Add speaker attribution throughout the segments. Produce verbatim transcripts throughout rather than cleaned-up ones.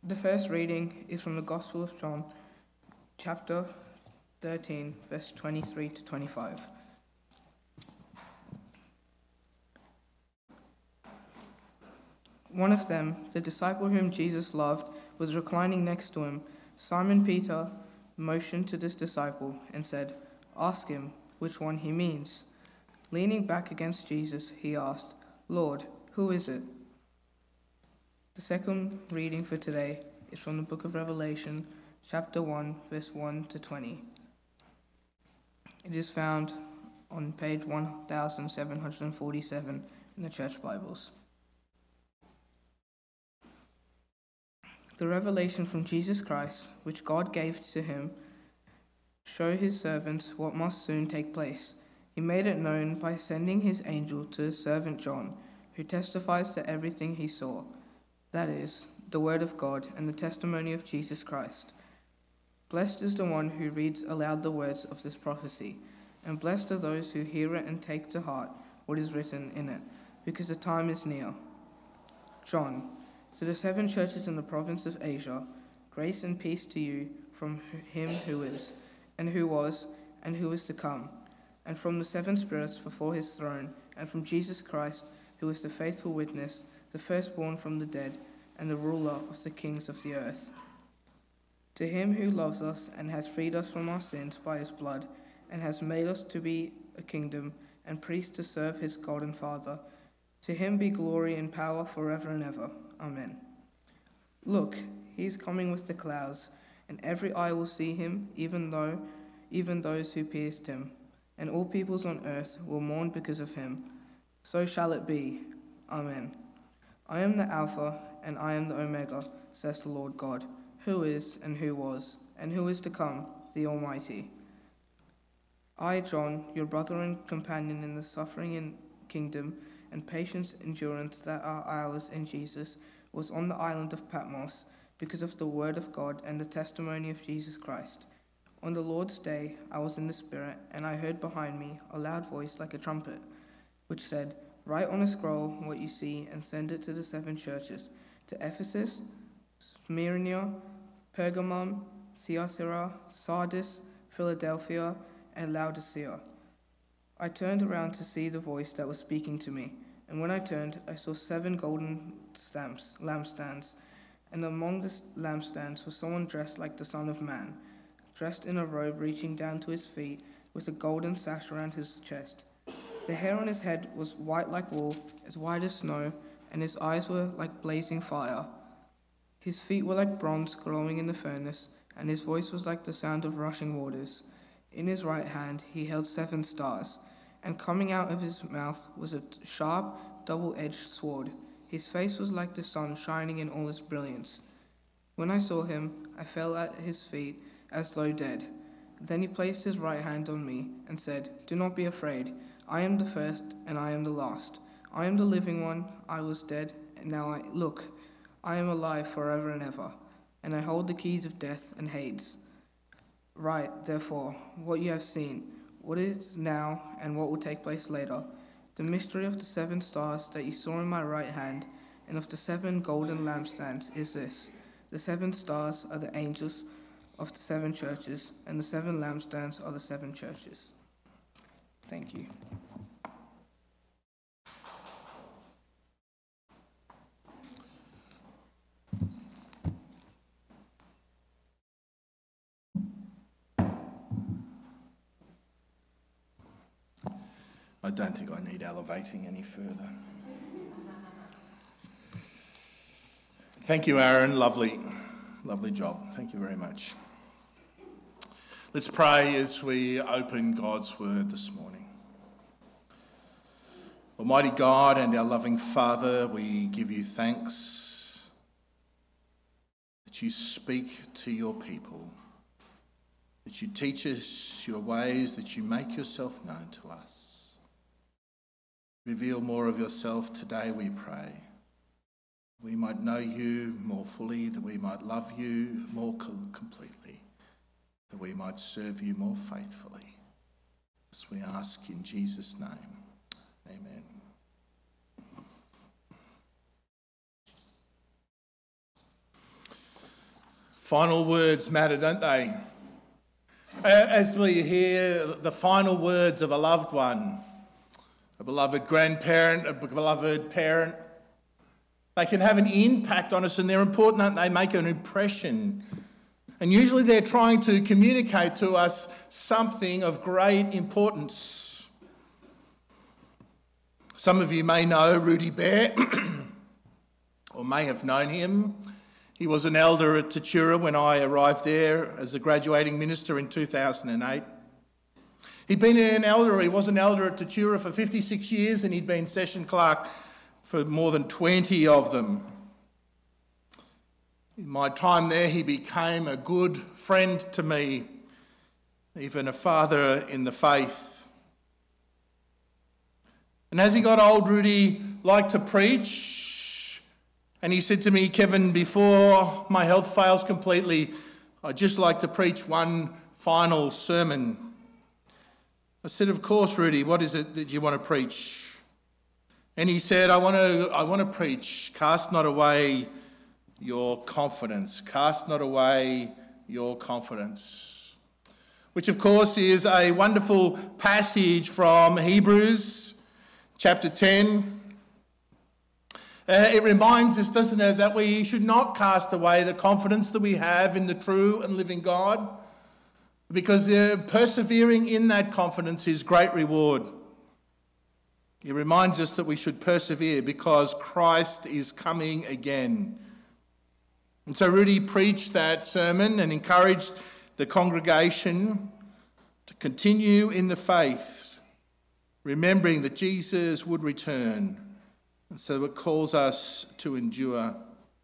Speaker 1: The first reading is from the Gospel of John, chapter thirteen, verse twenty-three to twenty-five. One of them, the disciple whom Jesus loved, was reclining next to him. Simon Peter motioned to this disciple and said, "Ask him which one he means." Leaning back against Jesus, he asked, "Lord, who is it?" The second reading for today is from the book of Revelation, chapter one, verse one to twenty. It is found on page one thousand seven hundred forty-seven in the Church Bibles. The revelation from Jesus Christ, which God gave to him, show his servants what must soon take place. He made it known by sending his angel to his servant John, who testifies to everything he saw, that is, the word of God and the testimony of Jesus Christ. Blessed is the one who reads aloud the words of this prophecy, and blessed are those who hear it and take to heart what is written in it, because the time is near. John, to the seven churches in the province of Asia, grace and peace to you from him who is, and who was, and who is to come, and from the seven spirits before his throne, and from Jesus Christ, who is the faithful witness, the firstborn from the dead, and the ruler of the kings of the earth. To him who loves us and has freed us from our sins by his blood, and has made us to be a kingdom and priests to serve his God and Father, to him be glory and power forever and ever. Amen. Look, he is coming with the clouds, and every eye will see him, even though, even those who pierced him, and all peoples on earth will mourn because of him. So shall it be. Amen. I am the Alpha, and I am the Omega, says the Lord God, who is, and who was, and who is to come, the Almighty. I, John, your brother and companion in the suffering and kingdom, and patience endurance that are ours in Jesus, was on the island of Patmos because of the word of God and the testimony of Jesus Christ. On the Lord's day I was in the Spirit, and I heard behind me a loud voice like a trumpet, which said, "Write on a scroll what you see and send it to the seven churches, to Ephesus, Smyrna, Pergamum, Thyatira, Sardis, Philadelphia, and Laodicea." I turned around to see the voice that was speaking to me, and when I turned, I saw seven golden stamps, lampstands, and among the lampstands was someone dressed like the Son of Man, dressed in a robe reaching down to his feet, with a golden sash around his chest. The hair on his head was white like wool, as white as snow, and his eyes were like blazing fire. His feet were like bronze glowing in the furnace, and his voice was like the sound of rushing waters. In his right hand he held seven stars, and coming out of his mouth was a sharp, double-edged sword. His face was like the sun shining in all its brilliance. When I saw him, I fell at his feet as though dead. Then he placed his right hand on me and said, "Do not be afraid. I am the first and I am the last. I am the living one. I was dead, and now I look. I am alive forever and ever, and I hold the keys of death and Hades. Write, therefore, what you have seen, what is now, and what will take place later. The mystery of the seven stars that you saw in my right hand, and of the seven golden lampstands is this: the seven stars are the angels of the seven churches, and the seven lampstands are the seven churches." Thank you.
Speaker 2: I don't think I need elevating any further. Thank you, Aaron. Lovely, lovely job. Thank you very much. Let's pray as we open God's word this morning. Almighty God and our loving Father, we give you thanks that you speak to your people, that you teach us your ways, that you make yourself known to us. Reveal more of yourself today, we pray. We might know you more fully, that we might love you more completely, that we might serve you more faithfully. This we ask in Jesus' name. Amen. Final words matter, don't they? As we hear the final words of a loved one, a beloved grandparent, a beloved parent, they can have an impact on us, and they're important, aren't they? They make an impression. And usually they're trying to communicate to us something of great importance. Some of you may know Rudy Bear, or may have known him. He was an elder at Tatura when I arrived there as a graduating minister in two thousand eight. He'd been an elder, he was an elder at Tatura for fifty-six years, and he'd been session clerk for more than twenty of them. In my time there, he became a good friend to me, even a father in the faith. And as he got old, Rudy liked to preach, and he said to me, "Kevin, before my health fails completely, I'd just like to preach one final sermon." I said, "Of course, Rudy, what is it that you want to preach?" And he said, I want to I want to preach, cast not away your confidence. Cast not away your confidence. Which, of course, is a wonderful passage from Hebrews chapter ten. Uh, it reminds us, doesn't it, that we should not cast away the confidence that we have in the true and living God, because uh, persevering in that confidence is great reward. It reminds us that we should persevere because Christ is coming again. And so Rudy preached that sermon and encouraged the congregation to continue in the faith, remembering that Jesus would return. And so it calls us to endure.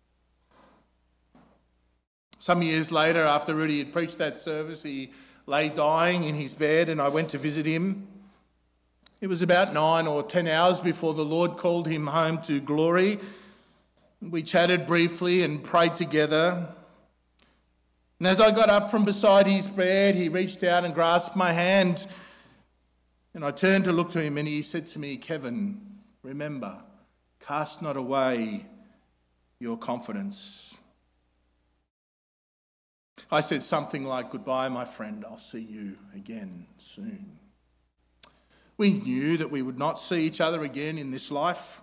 Speaker 2: Some years later, after Rudy had preached that service, he lay dying in his bed, and I went to visit him. It was about nine or ten hours before the Lord called him home to glory. We chatted briefly and prayed together. And as I got up from beside his bed, he reached out and grasped my hand. And I turned to look to him, and he said to me, "Kevin, remember, cast not away your confidence." I said something like, "Goodbye, my friend, I'll see you again soon." We knew that we would not see each other again in this life.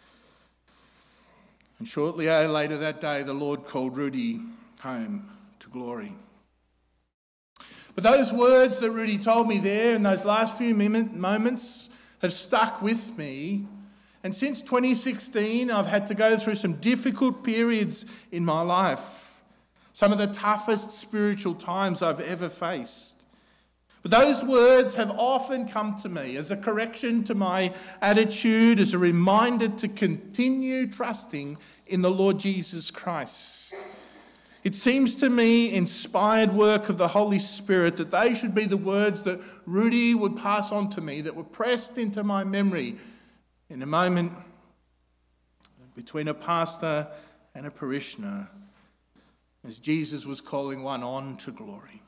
Speaker 2: And shortly later that day, the Lord called Rudy home to glory. But those words that Rudy told me there in those last few moments have stuck with me. And since twenty sixteen, I've had to go through some difficult periods in my life, some of the toughest spiritual times I've ever faced. But those words have often come to me as a correction to my attitude, as a reminder to continue trusting in the Lord Jesus Christ. It seems to me, inspired work of the Holy Spirit, that they should be the words that Rudy would pass on to me, that were pressed into my memory in a moment between a pastor and a parishioner, as Jesus was calling one on to glory.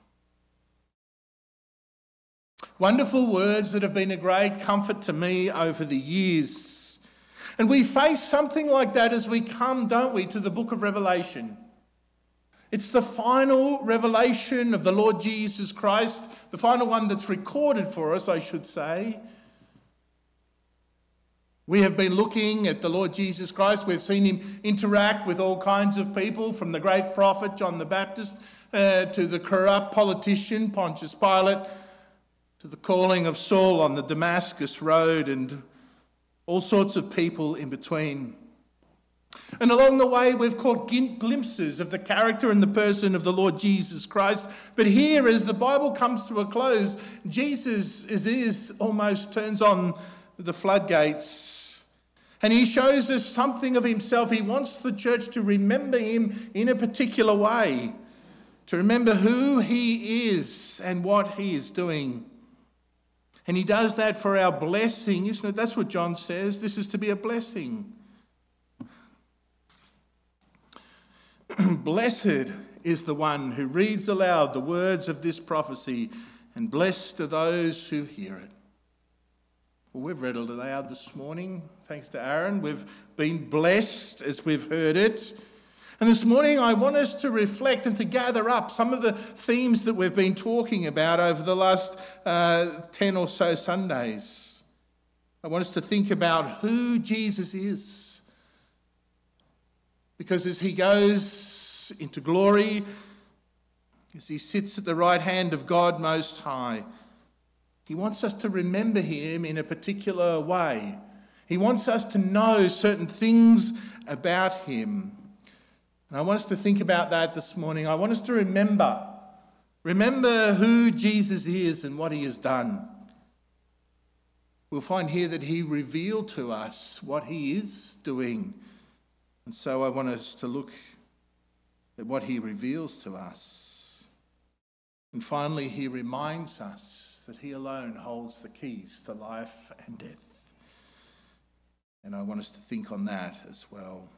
Speaker 2: Wonderful words that have been a great comfort to me over the years. And we face something like that as we come, don't we, to the book of Revelation. It's the final revelation of the Lord Jesus Christ, the final one that's recorded for us, I should say. We have been looking at the Lord Jesus Christ. We've seen him interact with all kinds of people, from the great prophet John the Baptist uh, to the corrupt politician Pontius Pilate, to the calling of Saul on the Damascus road, and all sorts of people in between. And along the way, we've caught glimpses of the character and the person of the Lord Jesus Christ. But here, as the Bible comes to a close, Jesus is, is almost turns on the floodgates, and he shows us something of himself. He wants the church to remember him in a particular way, to remember who he is and what he is doing. And he does that for our blessing, isn't it? That's what John says. This is to be a blessing. Blessed is the one who reads aloud the words of this prophecy, and blessed are those who hear it. Well, we've read it aloud this morning, thanks to Aaron. We've been blessed as we've heard it. And this morning I want us to reflect and to gather up some of the themes that we've been talking about over the last uh, ten or so Sundays. I want us to think about who Jesus is. Because as he goes into glory, as he sits at the right hand of God Most High, he wants us to remember him in a particular way. He wants us to know certain things about him. And I want us to think about that this morning. I want us to remember. Remember who Jesus is and what he has done. We'll find here that he revealed to us what he is doing. And so I want us to look at what he reveals to us. And finally, he reminds us that he alone holds the keys to life and death. And I want us to think on that as well.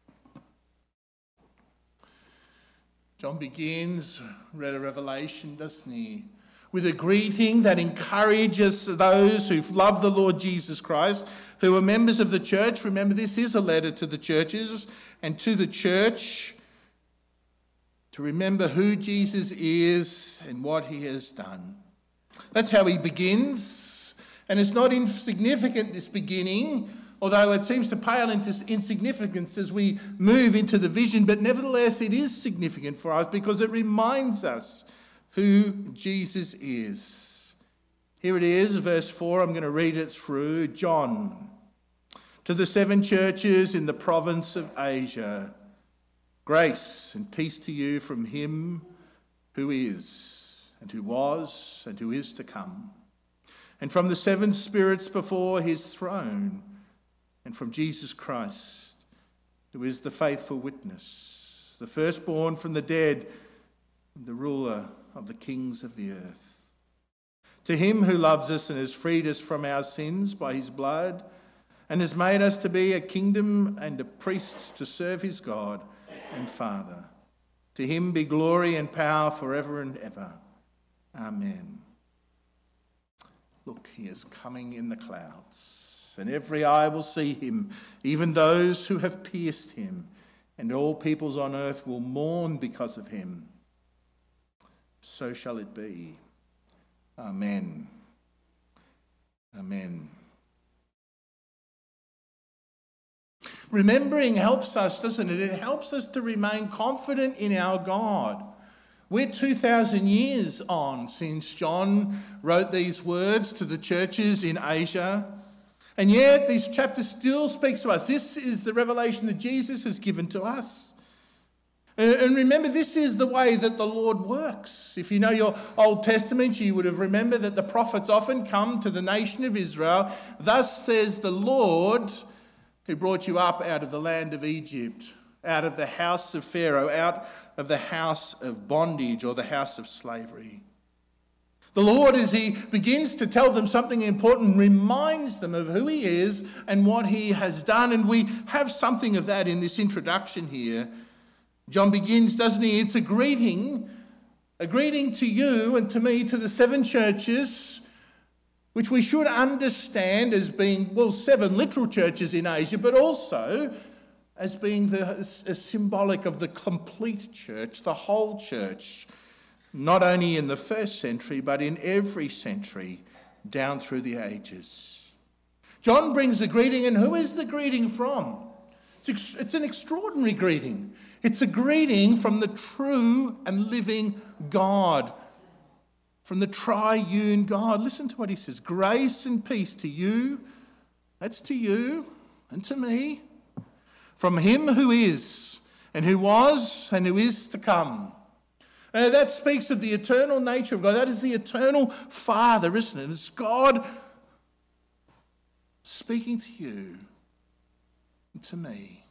Speaker 2: John begins, read a Revelation, doesn't he? With a greeting that encourages those who love the Lord Jesus Christ, who are members of the church. Remember, this is a letter to the churches and to the church to remember who Jesus is and what he has done. That's how he begins. And it's not insignificant, this beginning, although it seems to pale into insignificance as we move into the vision, but nevertheless it is significant for us because it reminds us who Jesus is. Here it is, verse four, I'm going to read it through. John, to the seven churches in the province of Asia, grace and peace to you from him who is, and who was, and who is to come, and from the seven spirits before his throne, and from Jesus Christ, who is the faithful witness, the firstborn from the dead, and the ruler of the kings of the earth. To him who loves us and has freed us from our sins by his blood, and has made us to be a kingdom and a priest to serve his God and Father. To him be glory and power forever and ever. Amen. Look, he is coming in the clouds. And every eye will see him, even those who have pierced him, and all peoples on earth will mourn because of him. So shall it be. Amen. Amen. Remembering helps us, doesn't it? It helps us to remain confident in our God. We're two thousand years on since John wrote these words to the churches in Asia. And yet, this chapter still speaks to us. This is the revelation that Jesus has given to us. And remember, this is the way that the Lord works. If you know your Old Testament, you would have remembered that the prophets often come to the nation of Israel. Thus says the Lord, who brought you up out of the land of Egypt, out of the house of Pharaoh, out of the house of bondage or the house of slavery. The Lord, as he begins to tell them something important, reminds them of who he is and what he has done. And we have something of that in this introduction here. John begins, doesn't he? It's a greeting, a greeting to you and to me, to the seven churches, which we should understand as being, well, seven literal churches in Asia, but also as being the, as symbolic of the complete church, the whole church. Not only in the first century, but in every century down through the ages. John brings a greeting, and who is the greeting from? It's, ex- it's an extraordinary greeting. It's a greeting from the true and living God, from the triune God. Listen to what he says. Grace and peace to you, that's to you and to me, from him who is, and who was, and who is to come. Uh, that speaks of the eternal nature of God. That is the eternal Father, isn't it? It's God speaking to you and to me.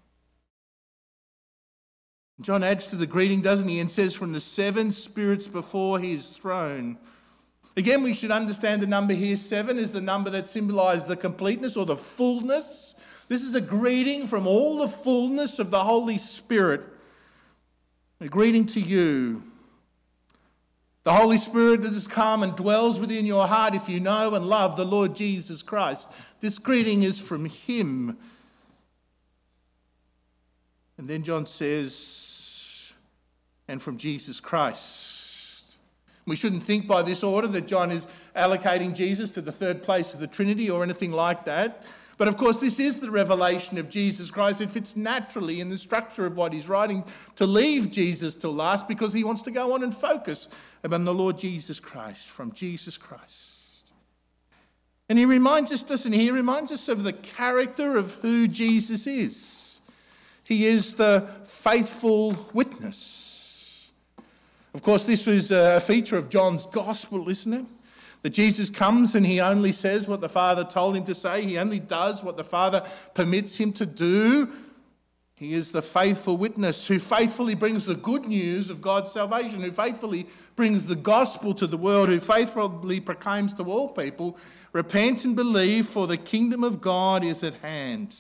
Speaker 2: John adds to the greeting, doesn't he, and says, from the seven spirits before his throne. Again, we should understand the number here, seven, is the number that symbolizes the completeness or the fullness. This is a greeting from all the fullness of the Holy Spirit. A greeting to you. The Holy Spirit that has come and dwells within your heart if you know and love the Lord Jesus Christ. This greeting is from him. And then John says, and from Jesus Christ. We shouldn't think by this order that John is allocating Jesus to the third place of the Trinity or anything like that. But of course, this is the revelation of Jesus Christ. It fits naturally in the structure of what he's writing to leave Jesus till last, because he wants to go on and focus upon the Lord Jesus Christ, from Jesus Christ. And he reminds us, doesn't he? He reminds us of the character of who Jesus is. He is the faithful witness. Of course, this was a feature of John's gospel, isn't it? That Jesus comes and he only says what the Father told him to say. He only does what the Father permits him to do. He is the faithful witness who faithfully brings the good news of God's salvation, who faithfully brings the gospel to the world, who faithfully proclaims to all people, repent and believe, for the kingdom of God is at hand.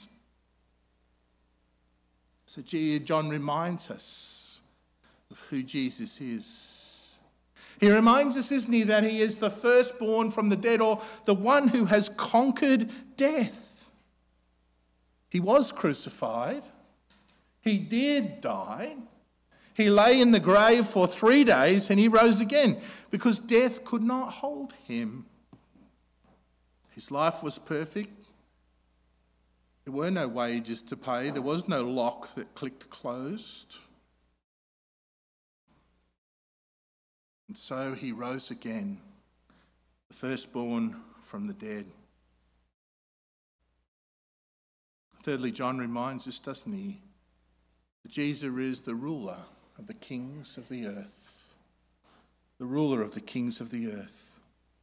Speaker 2: So John reminds us of who Jesus is. He reminds us, isn't he, that he is the firstborn from the dead, or the one who has conquered death. He was crucified. He did die. He lay in the grave for three days and he rose again because death could not hold him. His life was perfect. There were no wages to pay. There was no lock that clicked closed. And so he rose again, the firstborn from the dead. Thirdly, John reminds us, doesn't he, that Jesus is the ruler of the kings of the earth. The ruler of the kings of the earth.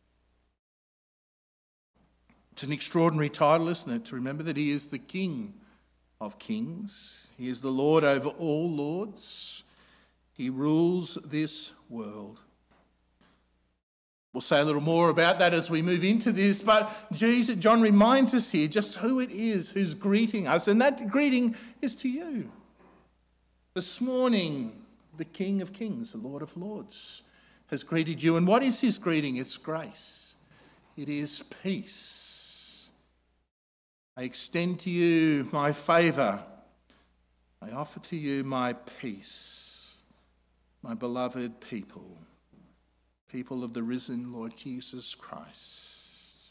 Speaker 2: It's an extraordinary title, isn't it, to remember that he is the King of kings. He is the Lord over all lords. He rules this world. We'll say a little more about that as we move into this, but Jesus, John reminds us here just who it is who's greeting us, and that greeting is to you. This morning, the King of Kings, the Lord of Lords, has greeted you. And what is his greeting? It's grace. It is peace. I extend to you my favour. I offer to you my peace, my beloved people. People of the risen Lord Jesus Christ.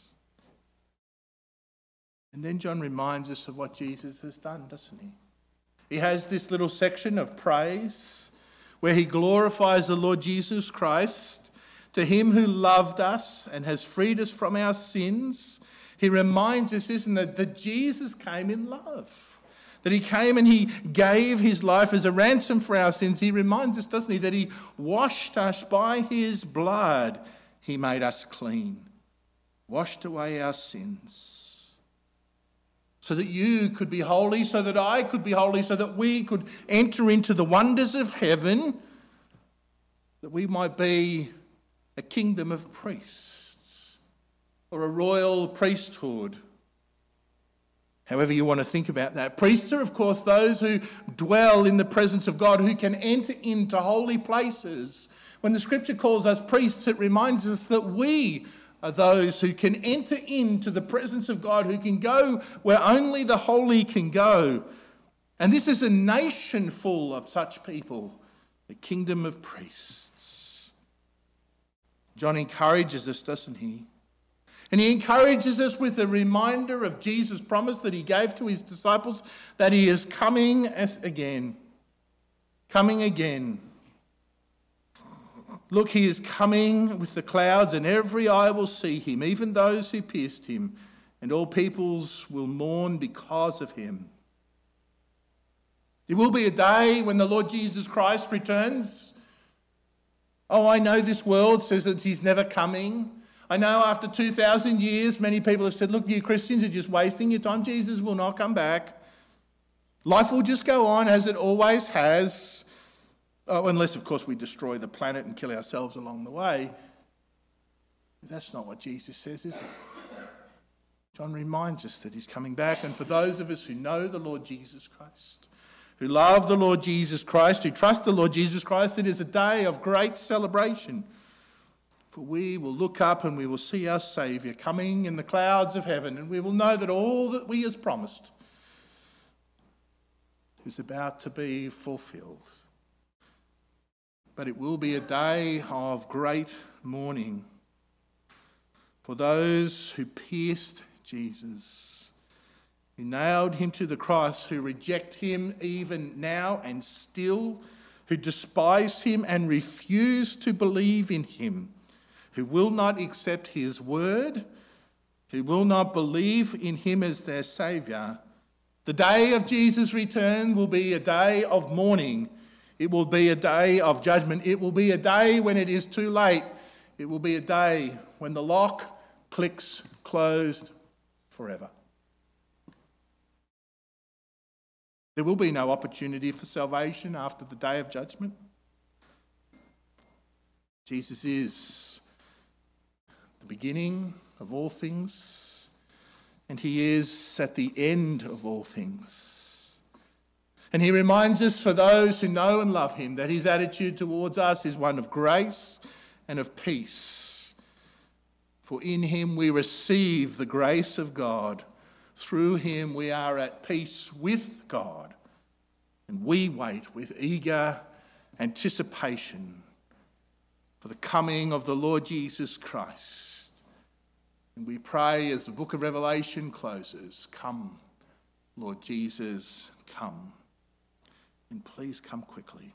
Speaker 2: And then John reminds us of what Jesus has done, doesn't he? He has this little section of praise where he glorifies the Lord Jesus Christ. To him who loved us and has freed us from our sins, he reminds us, isn't it, that Jesus came in love. That he came and he gave his life as a ransom for our sins. He reminds us, doesn't he, that he washed us by his blood. He made us clean, washed away our sins, so that you could be holy, so that I could be holy, so that we could enter into the wonders of heaven, that we might be a kingdom of priests or a royal priesthood. However you want to think about that. Priests are, of course, those who dwell in the presence of God, who can enter into holy places. When the scripture calls us priests, it reminds us that we are those who can enter into the presence of God, who can go where only the holy can go. And this is a nation full of such people, the kingdom of priests. John encourages us, doesn't he? And he encourages us with a reminder of Jesus' promise that he gave to his disciples, that he is coming as again. Coming again. Look, he is coming with the clouds, and every eye will see him, even those who pierced him, and all peoples will mourn because of him. There will be a day when the Lord Jesus Christ returns. Oh, I know this world says that he's never coming. I know after two thousand years, many people have said, look, you Christians are just wasting your time. Jesus will not come back. Life will just go on as it always has. Oh, unless, of course, we destroy the planet and kill ourselves along the way. But that's not what Jesus says, is it? John reminds us that he's coming back. And for those of us who know the Lord Jesus Christ, who love the Lord Jesus Christ, who trust the Lord Jesus Christ, it is a day of great celebration. For we will look up and we will see our Saviour coming in the clouds of heaven, and we will know that all that we has promised, is about to be fulfilled. But it will be a day of great mourning for those who pierced Jesus, who nailed him to the cross, who reject him even now and still, who despise him and refuse to believe in him, who will not accept his word, who will not believe in him as their Saviour. The day of Jesus' return will be a day of mourning. It will be a day of judgment. It will be a day when it is too late. It will be a day when the lock clicks closed forever. There will be no opportunity for salvation after the day of judgment. Jesus is the beginning of all things, and he is at the end of all things. And he reminds us, for those who know and love him, that his attitude towards us is one of grace and of peace. For in him we receive the grace of God. Through him we are at peace with God. And we wait with eager anticipation for the coming of the Lord Jesus Christ. And we pray as the book of Revelation closes, come, Lord Jesus, come. And please come quickly.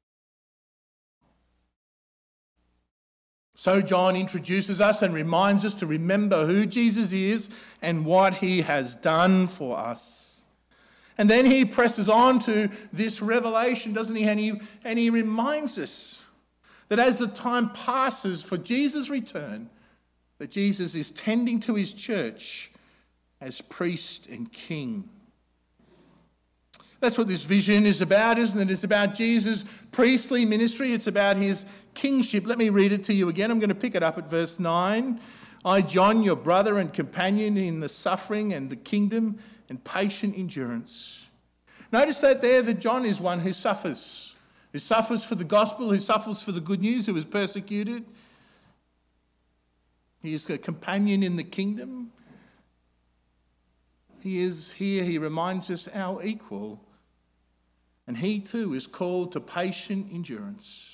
Speaker 2: So John introduces us and reminds us to remember who Jesus is and what he has done for us. And then he presses on to this revelation, doesn't he? And he, and he reminds us that as the time passes for Jesus' return, that Jesus is tending to his church as priest and king. That's what this vision is about, isn't it? It's about Jesus' priestly ministry. It's about his kingship. Let me read it to you again. I'm going to pick it up at verse nine. I, John, your brother and companion in the suffering and the kingdom and patient endurance. Notice that there that John is one who suffers. Who suffers for the gospel, who suffers for the good news, who is persecuted. He is a companion in the kingdom. He is here, he reminds us, our equal. And he too is called to patient endurance.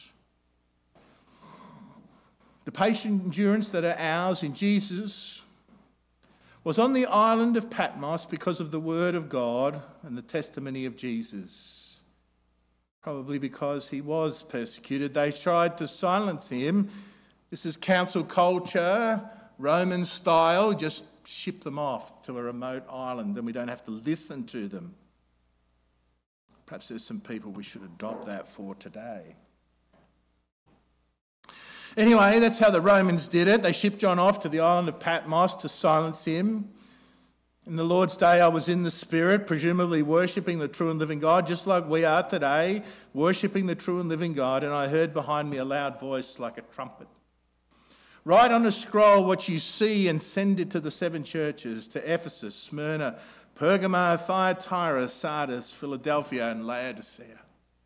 Speaker 2: The patient endurance that are ours in Jesus was on the island of Patmos because of the word of God and the testimony of Jesus. Probably because he was persecuted. They tried to silence him. This is council culture, Roman style, just ship them off to a remote island and we don't have to listen to them. Perhaps there's some people we should adopt that for today. Anyway, that's how the Romans did it. They shipped John off to the island of Patmos to silence him. In the Lord's day, I was in the Spirit, presumably worshipping the true and living God, just like we are today, worshipping the true and living God, and I heard behind me a loud voice like a trumpet. Write on a scroll what you see and send it to the seven churches, to Ephesus, Smyrna, Pergamos, Thyatira, Sardis, Philadelphia, and Laodicea.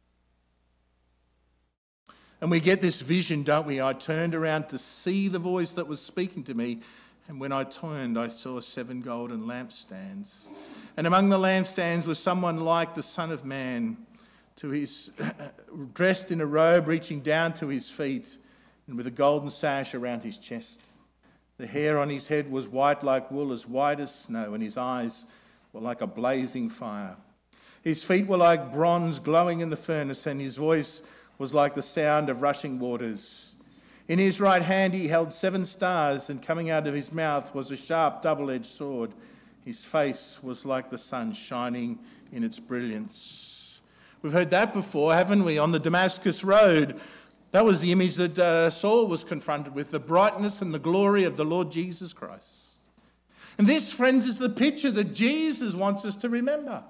Speaker 2: And we get this vision, don't we? I turned around to see the voice that was speaking to me, and when I turned, I saw seven golden lampstands. And among the lampstands was someone like the Son of Man, to his dressed in a robe reaching down to his feet, and with a golden sash around his chest. The hair on his head was white like wool, as white as snow, and his eyes were like a blazing fire. His feet were like bronze glowing in the furnace, and his voice was like the sound of rushing waters. In his right hand he held seven stars, and coming out of his mouth was a sharp double-edged sword. His face was like the sun shining in its brilliance. We've heard that before, haven't we? On the Damascus Road, that was the image that uh, Saul was confronted with, the brightness and the glory of the Lord Jesus Christ. And this, friends, is the picture that Jesus wants us to remember.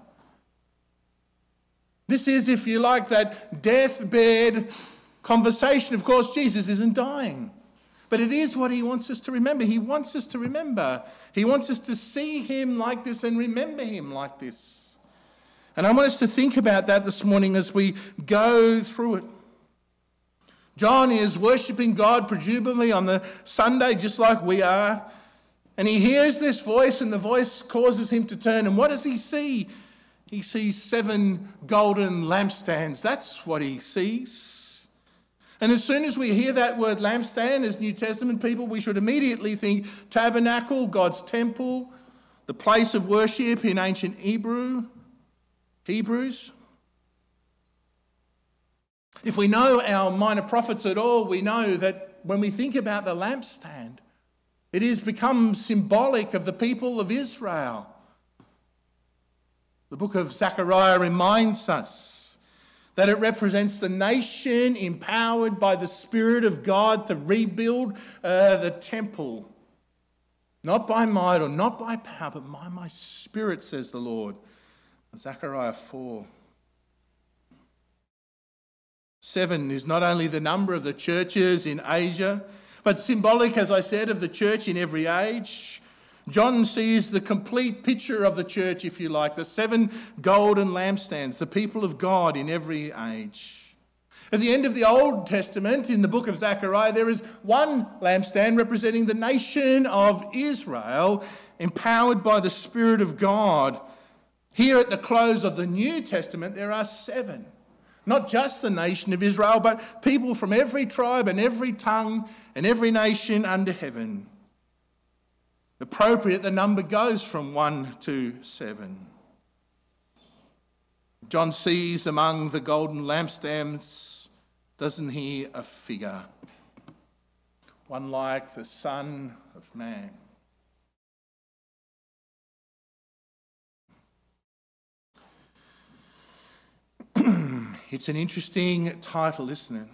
Speaker 2: This is, if you like, that deathbed conversation. Of course, Jesus isn't dying. But it is what he wants us to remember. He wants us to remember. He wants us to see him like this and remember him like this. And I want us to think about that this morning as we go through it. John is worshipping God presumably on the Sunday just like we are. And he hears this voice and the voice causes him to turn. And what does he see? He sees seven golden lampstands. That's what he sees. And as soon as we hear that word lampstand as New Testament people, we should immediately think tabernacle, God's temple, the place of worship in ancient Hebrew, Hebrews. If we know our minor prophets at all, we know that when we think about the lampstand, it has become symbolic of the people of Israel. The book of Zechariah reminds us that it represents the nation empowered by the Spirit of God to rebuild uh, the temple. Not by might or not by power, but by my Spirit, says the Lord. Zechariah four. Seven is not only the number of the churches in Asia, but symbolic, as I said, of the church in every age. John sees the complete picture of the church, if you like, the seven golden lampstands, the people of God in every age. At the end of the Old Testament, in the book of Zechariah, there is one lampstand representing the nation of Israel, empowered by the Spirit of God. Here at the close of the New Testament, there are seven. Not just the nation of Israel, but people from every tribe and every tongue and every nation under heaven. Appropriate, the number goes from one to seven. John sees among the golden lampstands, doesn't he, a figure, one like the Son of Man. It's an interesting title, isn't it?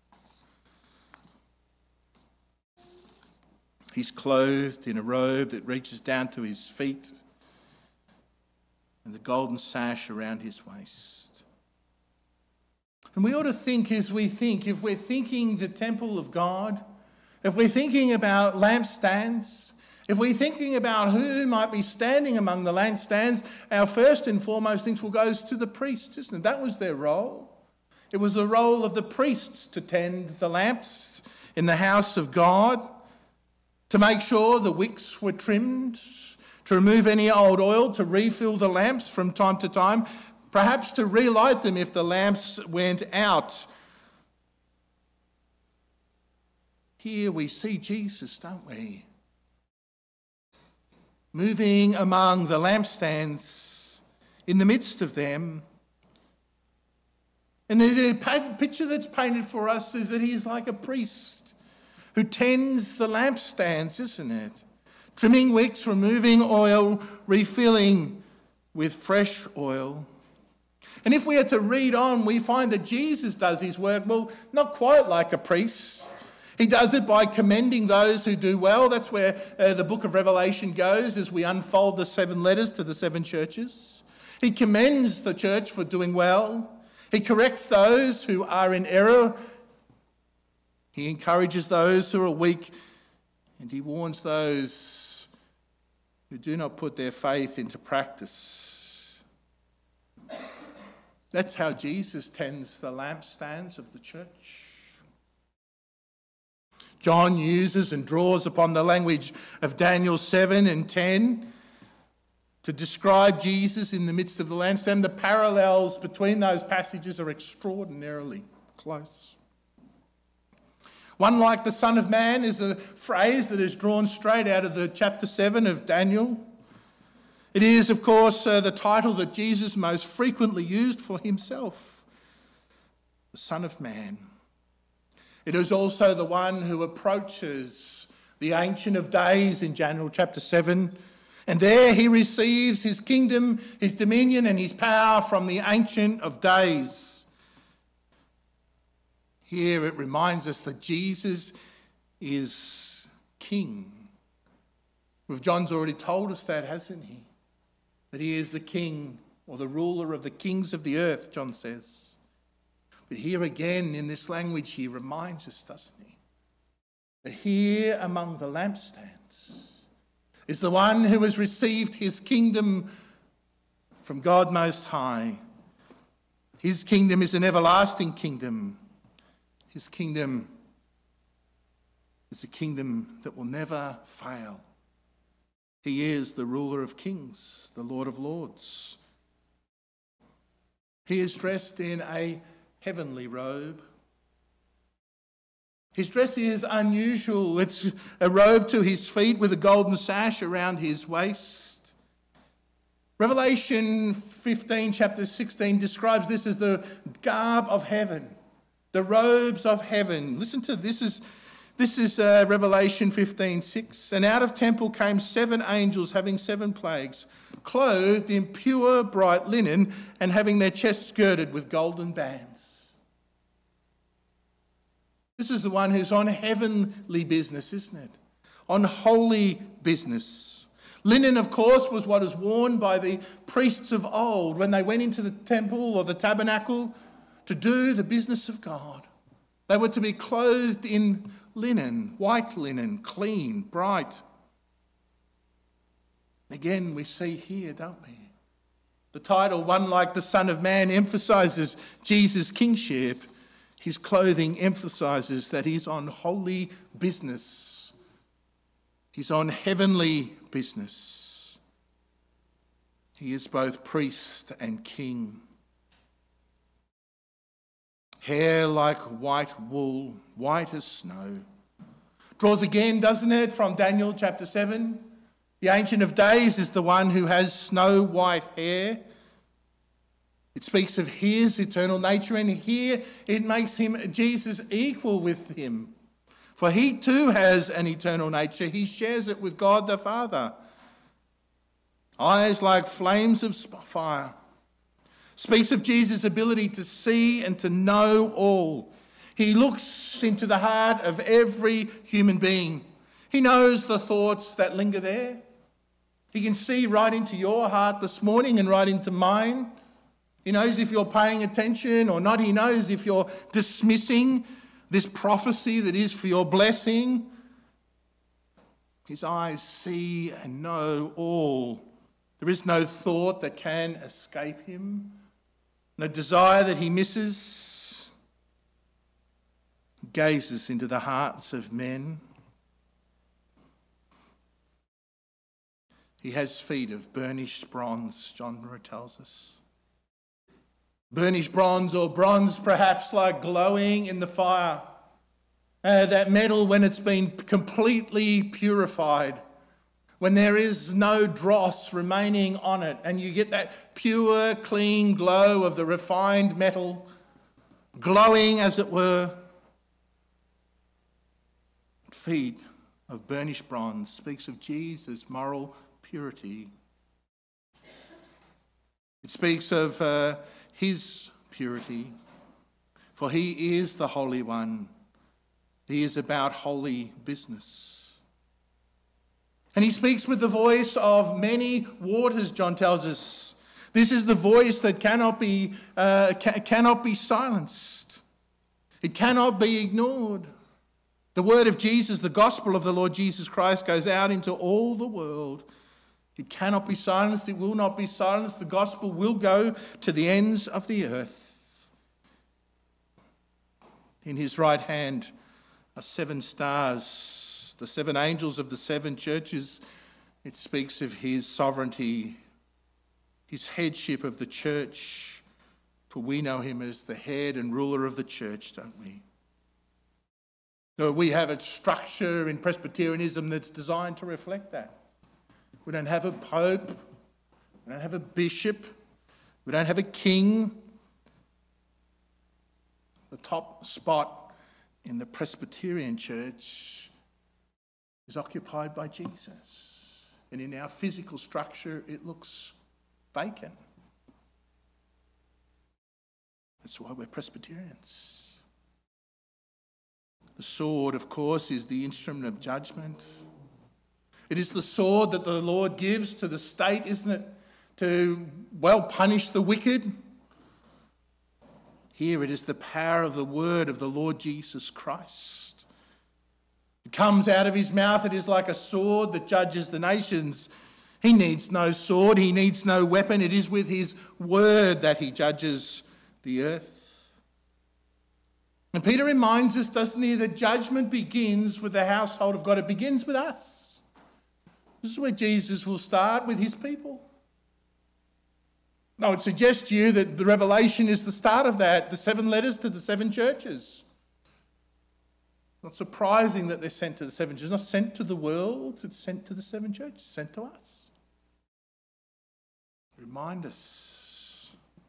Speaker 2: He's clothed in a robe that reaches down to his feet and the golden sash around his waist. And we ought to think as we think, if we're thinking the temple of God, if we're thinking about lampstands, if we're thinking about who might be standing among the lampstands, our first and foremost things will go to the priests, isn't it? That was their role. It was the role of the priests to tend the lamps in the house of God, to make sure the wicks were trimmed, to remove any old oil, to refill the lamps from time to time, perhaps to relight them if the lamps went out. Here we see Jesus, don't we? Moving among the lampstands, in the midst of them. And the picture that's painted for us is that he's like a priest who tends the lampstands, isn't it? Trimming wicks, removing oil, refilling with fresh oil. And if we are to read on, we find that Jesus does his work, well, not quite like a priest. He does it by commending those who do well. That's where uh, the book of Revelation goes as we unfold the seven letters to the seven churches. He commends the church for doing well. He corrects those who are in error. He encourages those who are weak. And he warns those who do not put their faith into practice. That's how Jesus tends the lampstands of the church. John uses and draws upon the language of Daniel seven and ten to describe Jesus in the midst of the lampstand. The parallels between those passages are extraordinarily close. One like the Son of Man is a phrase that is drawn straight out of the chapter seven of Daniel. It is, of course, uh, the title that Jesus most frequently used for himself, the Son of Man. It is also the one who approaches the Ancient of Days in Daniel chapter seven. And there he receives his kingdom, his dominion and his power from the Ancient of Days. Here it reminds us that Jesus is King. Well, John's already told us that, hasn't he? That he is the King or the ruler of the kings of the earth, John says. But here again in this language he reminds us, doesn't he? That here among the lampstands is the one who has received his kingdom from God Most High. His kingdom is an everlasting kingdom. His kingdom is a kingdom that will never fail. He is the ruler of kings, the Lord of lords. He is dressed in a heavenly robe. His dress is unusual. It's a robe to his feet with a golden sash around his waist. Revelation fifteen, chapter sixteen, describes this as the garb of heaven, the robes of heaven. Listen to this. This is, this is uh, Revelation fifteen, six. And out of temple came seven angels having seven plagues, clothed in pure bright linen and having their chests girded with golden bands. This is the one who's on heavenly business, isn't it? On holy business. Linen, of course, was what was worn by the priests of old when they went into the temple or the tabernacle to do the business of God. They were to be clothed in linen, white linen, clean, bright. Again, we see here, don't we? The title, One Like the Son of Man, emphasises Jesus' kingship. His clothing emphasises that he's on holy business. He's on heavenly business. He is both priest and king. Hair like white wool, white as snow. Draws again, doesn't it, from Daniel chapter seven? The Ancient of Days is the one who has snow white hair. It speaks of his eternal nature, and here it makes him, Jesus, equal with him. For he too has an eternal nature. He shares it with God the Father. Eyes like flames of fire. Speaks of Jesus' ability to see and to know all. He looks into the heart of every human being. He knows the thoughts that linger there. He can see right into your heart this morning and right into mine. He knows if you're paying attention or not. He knows if you're dismissing this prophecy that is for your blessing. His eyes see and know all. There is no thought that can escape him, no desire that he misses. He gazes into the hearts of men. He has feet of burnished bronze, John tells us. Burnished bronze, or bronze perhaps like glowing in the fire. Uh, that metal when it's been completely purified, when there is no dross remaining on it, and you get that pure, clean glow of the refined metal, glowing as it were. Feet of burnished bronze speaks of Jesus' moral purity. It speaks of uh, his purity, for he is the Holy One. He is about holy business. And he speaks with the voice of many waters, John tells us. This is the voice that cannot be, uh, ca- cannot be silenced. It cannot be ignored. The word of Jesus, the gospel of the Lord Jesus Christ, goes out into all the world. It cannot be silenced. It will not be silenced. The gospel will go to the ends of the earth. In his right hand are seven stars, the seven angels of the seven churches. It speaks of his sovereignty, his headship of the church. For we know him as the head and ruler of the church, don't we? So we have a structure in Presbyterianism that's designed to reflect that. We don't have a pope. We don't have a bishop. We don't have a king. The top spot in the Presbyterian church is occupied by Jesus. And in our physical structure, it looks vacant. That's why we're Presbyterians. The sword, of course, is the instrument of judgment. It is the sword that the Lord gives to the state, isn't it, to, well, punish the wicked. Here it is the power of the word of the Lord Jesus Christ. It comes out of his mouth. It is like a sword that judges the nations. He needs no sword. He needs no weapon. It is with his word that he judges the earth. And Peter reminds us, doesn't he, that judgment begins with the household of God. It begins with us. This is where Jesus will start with his people. I would suggest to you that the Revelation is the start of that, the seven letters to the seven churches. Not surprising that they're sent to the seven churches. Not sent to the world, it's sent to the seven churches, sent to us. Remind us.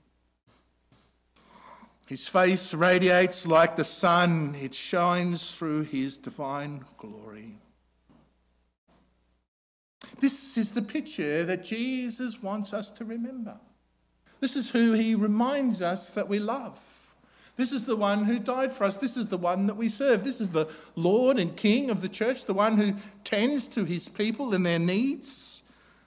Speaker 2: His face radiates like the sun. It shines through his divine glory. This is the picture that Jesus wants us to remember. This is who he reminds us that we love. This is the one who died for us. This is the one that we serve. This is the Lord and King of the church, the one who tends to his people and their needs.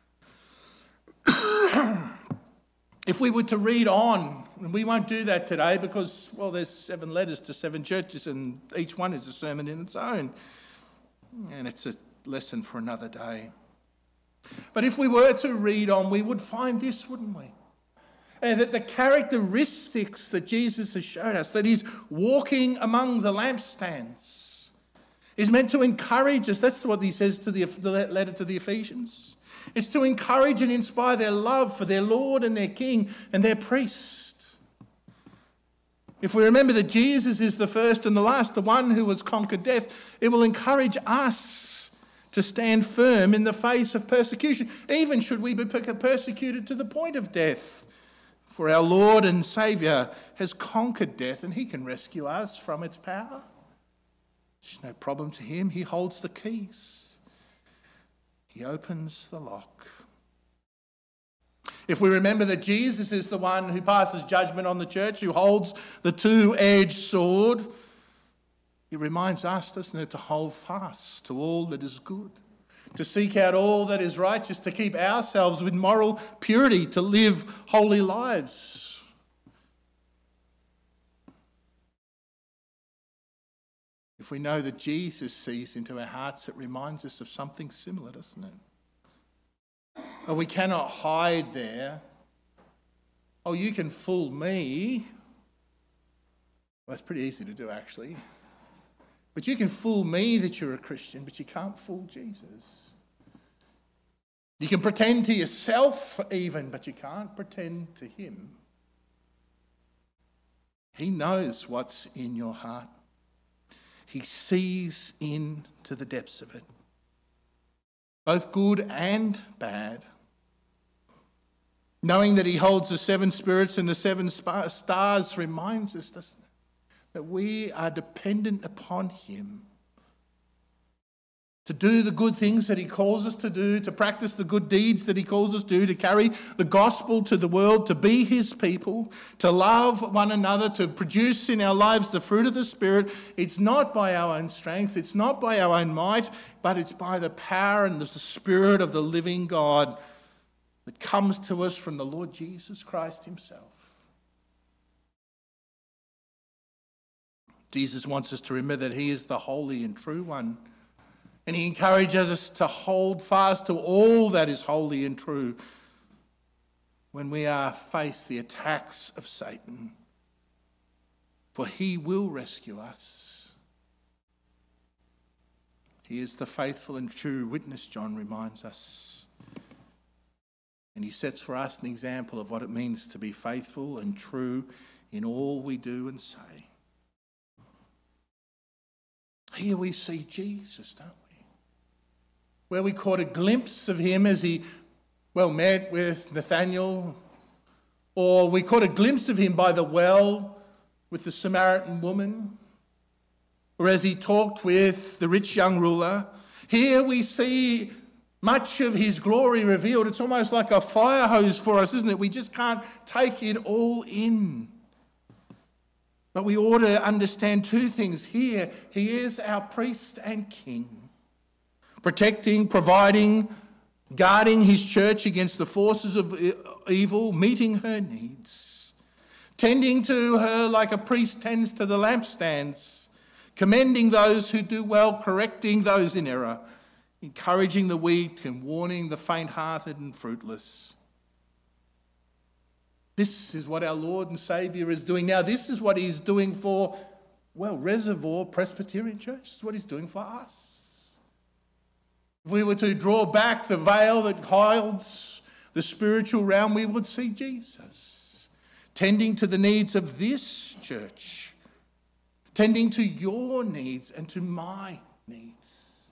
Speaker 2: If we were to read on, and we won't do that today because, well, there's seven letters to seven churches and each one is a sermon in its own. And it's a lesson for another day. But if we were to read on, we would find this, wouldn't we? And that the characteristics that Jesus has showed us, that he's walking among the lampstands, is meant to encourage us. That's what he says to the, the letter to the Ephesians. It's to encourage and inspire their love for their Lord and their King and their priest. If we remember that Jesus is the first and the last, the one who has conquered death, it will encourage us to stand firm in the face of persecution, even should we be persecuted to the point of death. For our Lord and Saviour has conquered death and he can rescue us from its power. It's no problem to him. He holds the keys. He opens the lock. If we remember that Jesus is the one who passes judgment on the church, who holds the two-edged sword, it reminds us, doesn't it, to hold fast to all that is good, to seek out all that is righteous, to keep ourselves with moral purity, to live holy lives. If we know that Jesus sees into our hearts, it reminds us of something similar, doesn't it? Oh, we cannot hide there. Oh, you can fool me. Well, that's pretty easy to do, actually. But you can fool me that you're a Christian, but you can't fool Jesus. You can pretend to yourself even, but you can't pretend to him. He knows what's in your heart. He sees into the depths of it, both good and bad. Knowing that he holds the seven spirits and the seven stars reminds us, doesn't it, that we are dependent upon him to do the good things that he calls us to do, to practice the good deeds that he calls us to do, to carry the gospel to the world, to be his people, to love one another, to produce in our lives the fruit of the Spirit. It's not by our own strength, it's not by our own might, but it's by the power and the Spirit of the living God that comes to us from the Lord Jesus Christ himself. Jesus wants us to remember that he is the holy and true one. And he encourages us to hold fast to all that is holy and true when we are faced the attacks of Satan. For he will rescue us. He is the faithful and true witness, John reminds us. And he sets for us an example of what it means to be faithful and true in all we do and say. Here we see Jesus, don't we? Where we caught a glimpse of him as he, well, met with Nathanael, or we caught a glimpse of him by the well with the Samaritan woman, or as he talked with the rich young ruler. Here we see much of his glory revealed. It's almost like a fire hose for us, isn't it? We just can't take it all in. But we ought to understand two things here. He is our priest and king, protecting, providing, guarding his church against the forces of evil, meeting her needs, tending to her like a priest tends to the lampstands, commending those who do well, correcting those in error, encouraging the weak and warning the faint-hearted and fruitless. This is what our Lord and Saviour is doing now. This is what he's doing for, well, Reservoir Presbyterian Church. This is what he's doing for us. If we were to draw back the veil that hides the spiritual realm, we would see Jesus tending to the needs of this church, tending to your needs and to my needs.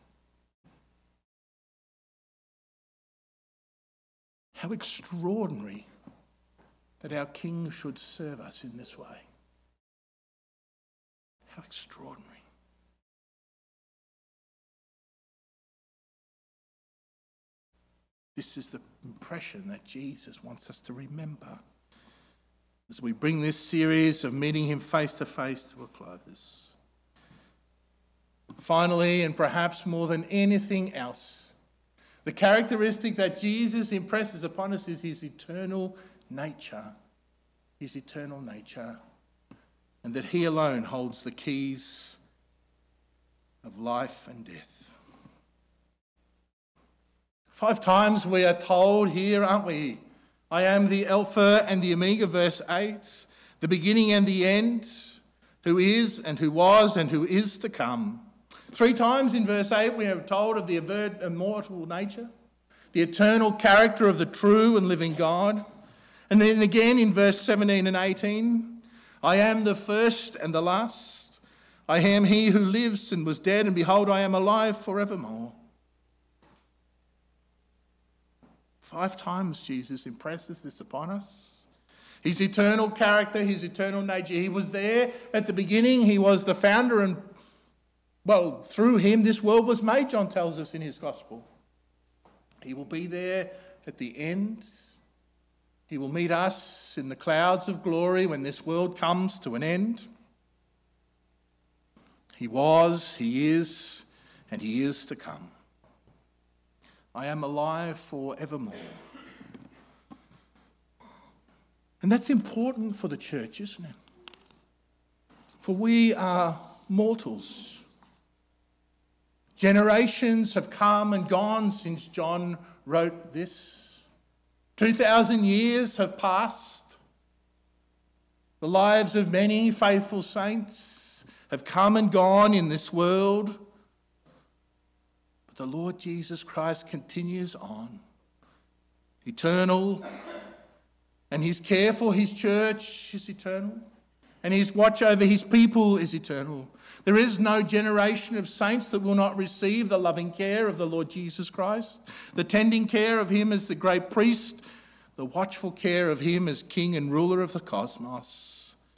Speaker 2: How extraordinary that our King should serve us in this way. How extraordinary. This is the impression that Jesus wants us to remember as we bring this series of meeting him face to face to a close. Finally, and perhaps more than anything else, the characteristic that Jesus impresses upon us is his eternal nature. His eternal nature. And that he alone holds the keys of life and death. Five times we are told here, aren't we? I am the Alpha and the Omega, verse eight, the beginning and the end, who is and who was and who is to come. Three times in verse eight we are told of the immortal nature, the eternal character of the true and living God. And then again in verse seventeen and eighteen, I am the first and the last. I am he who lives and was dead, and behold, I am alive forevermore. Five times Jesus impresses this upon us. His eternal character, his eternal nature. He was there at the beginning. He was the founder, and, well, through him this world was made, John tells us in his gospel. He will be there at the end. He will meet us in the clouds of glory when this world comes to an end. He was, he is, and he is to come. I am alive forevermore. And that's important for the church, isn't it? For we are mortals. Generations have come and gone since John wrote this. Two thousand years have passed. The lives of many faithful saints have come and gone in this world. But the Lord Jesus Christ continues on, eternal, and his care for his church is eternal, and his watch over his people is eternal. There is no generation of saints that will not receive the loving care of the Lord Jesus Christ, the tending care of him as the great priest, the watchful care of him as king and ruler of the cosmos.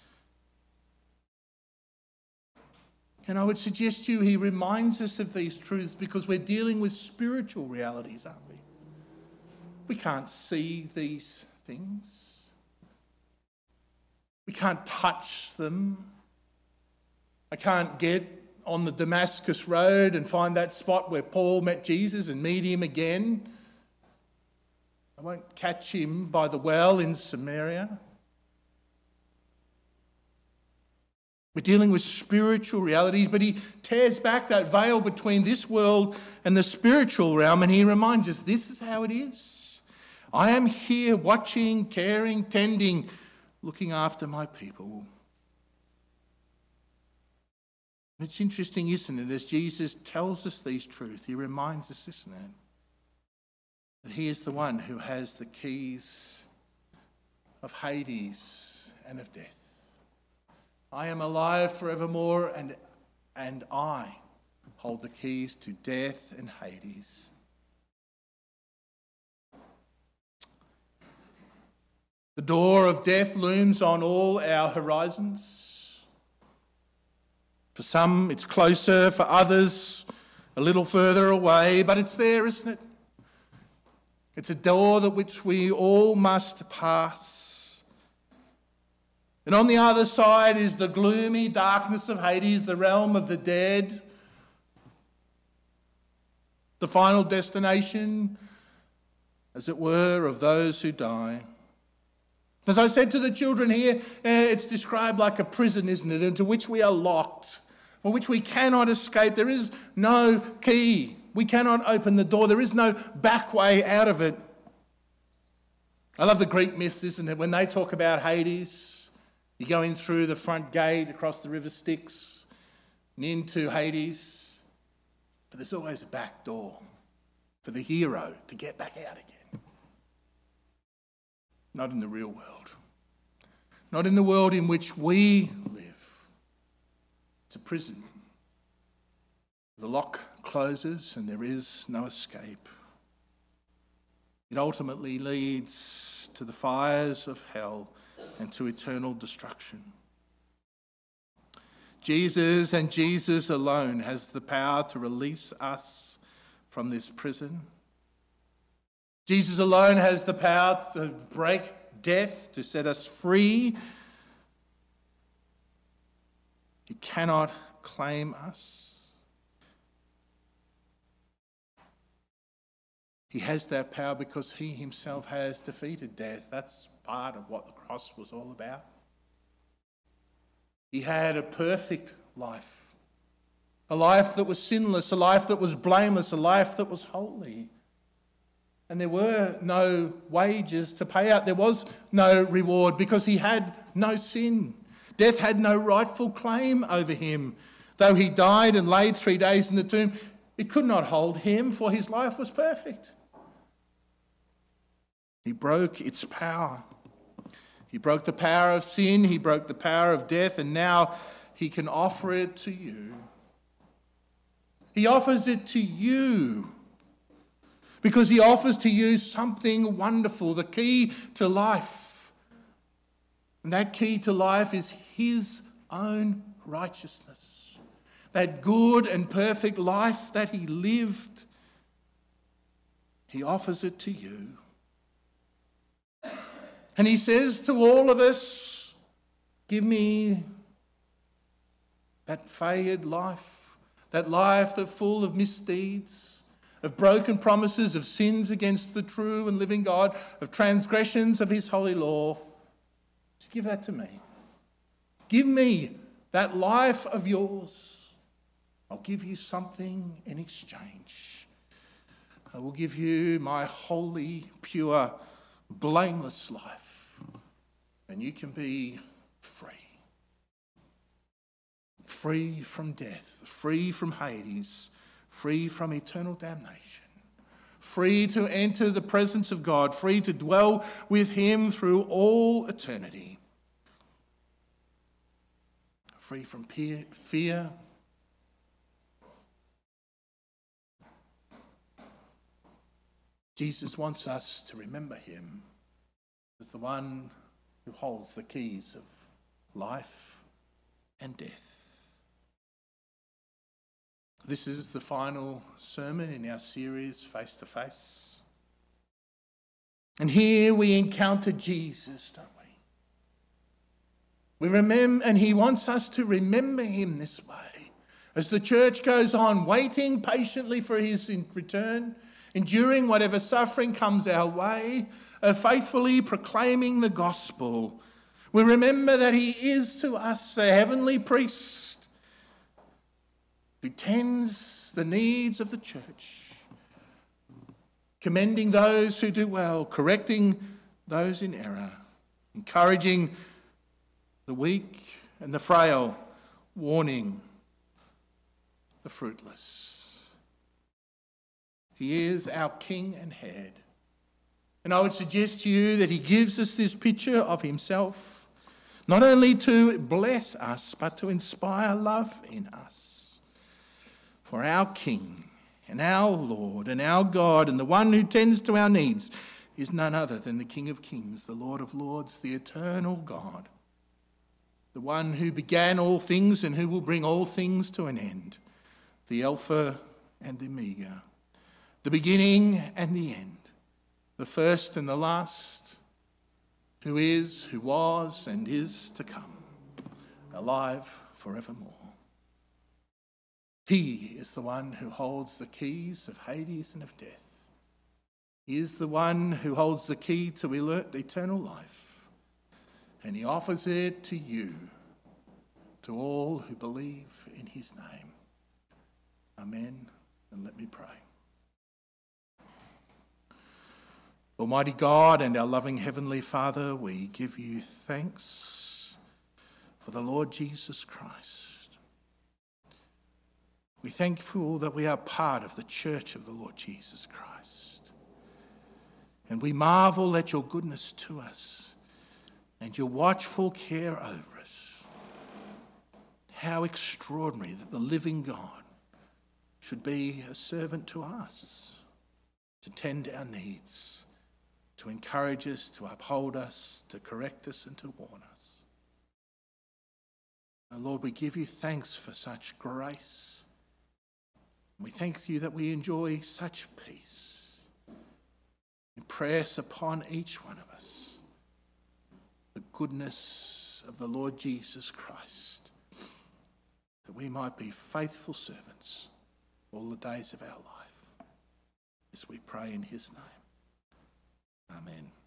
Speaker 2: And I would suggest to you he reminds us of these truths because we're dealing with spiritual realities, aren't we? We can't see these things. We can't touch them. I can't get on the Damascus Road and find that spot where Paul met Jesus and meet him again. I won't catch him by the well in Samaria. We're dealing with spiritual realities, but he tears back that veil between this world and the spiritual realm, and he reminds us this is how it is. I am here watching, caring, tending, looking after my people. It's interesting, isn't it, as Jesus tells us these truths, he reminds us, isn't it, that he is the one who has the keys of Hades and of death. I am alive forevermore, and, and I hold the keys to death and Hades. The door of death looms on all our horizons. For some, it's closer. For others, a little further away. But it's there, isn't it? It's a door that which we all must pass. And on the other side is the gloomy darkness of Hades, the realm of the dead. The final destination, as it were, of those who die. As I said to the children here, it's described like a prison, isn't it, into which we are locked, for which we cannot escape. There is no key. We cannot open the door. There is no back way out of it. I love the Greek myths, isn't it? When they talk about Hades, you go in through the front gate, across the river Styx, and into Hades. But there's always a back door for the hero to get back out again. not in the real world, not in the world in which we live. It's a prison. The lock closes and there is no escape. It ultimately leads to the fires of hell and to eternal destruction. Jesus and Jesus alone has the power to release us from this prison. Jesus alone has the power to break death, to set us free. He cannot claim us. He has that power because he himself has defeated death. That's part of what the cross was all about. He had a perfect life, a life that was sinless, a life that was blameless, a life that was holy. And there were no wages to pay out. There was no reward because he had no sin. Death had no rightful claim over him. Though he died and laid three days in the tomb, it could not hold him, for his life was perfect. He broke its power. He broke the power of sin. He broke the power of death. And now he can offer it to you. He offers it to you. Because he offers to you something wonderful, the key to life. And that key to life is his own righteousness. That good and perfect life that he lived, he offers it to you. And he says to all of us, give me that faded life, that life that's full of misdeeds, of broken promises, of sins against the true and living God, of transgressions of his holy law. Give that to me. Give me that life of yours. I'll give you something in exchange. I will give you my holy, pure, blameless life. And you can be free. Free from death, free from Hades, free from eternal damnation, free to enter the presence of God, free to dwell with him through all eternity, free from fear, Jesus wants us to remember him as the one who holds the keys of life and death. This is the final sermon in our series, Face to Face. And here we encounter Jesus, don't we? We remember, and he wants us to remember him this way. As the church goes on, waiting patiently for his return, enduring whatever suffering comes our way, uh, faithfully proclaiming the gospel. We remember that he is to us a heavenly priest who tends the needs of the church, commending those who do well, correcting those in error, encouraging the weak and the frail, warning the fruitless. He is our King and head. And I would suggest to you that he gives us this picture of himself, not only to bless us, but to inspire love in us. For our King and our Lord and our God and the one who tends to our needs is none other than the King of Kings, the Lord of Lords, the eternal God, the one who began all things and who will bring all things to an end, the Alpha and the Omega, the beginning and the end, the first and the last, who is, who was, and is to come, alive forevermore. He is the one who holds the keys of Hades and of death. He is the one who holds the key to eternal life. And he offers it to you, to all who believe in his name. Amen. And let me pray. Almighty God and our loving Heavenly Father, we give you thanks for the Lord Jesus Christ. We thankful that we are part of the church of the Lord Jesus Christ. And we marvel at your goodness to us and your watchful care over us. How extraordinary that the living God should be a servant to us, to tend our needs, to encourage us, to uphold us, to correct us and to warn us. Oh Lord, we give you thanks for such grace. We thank you that we enjoy such peace. Impress upon each one of us the goodness of the Lord Jesus Christ, that we might be faithful servants all the days of our life. As we pray in his name. Amen.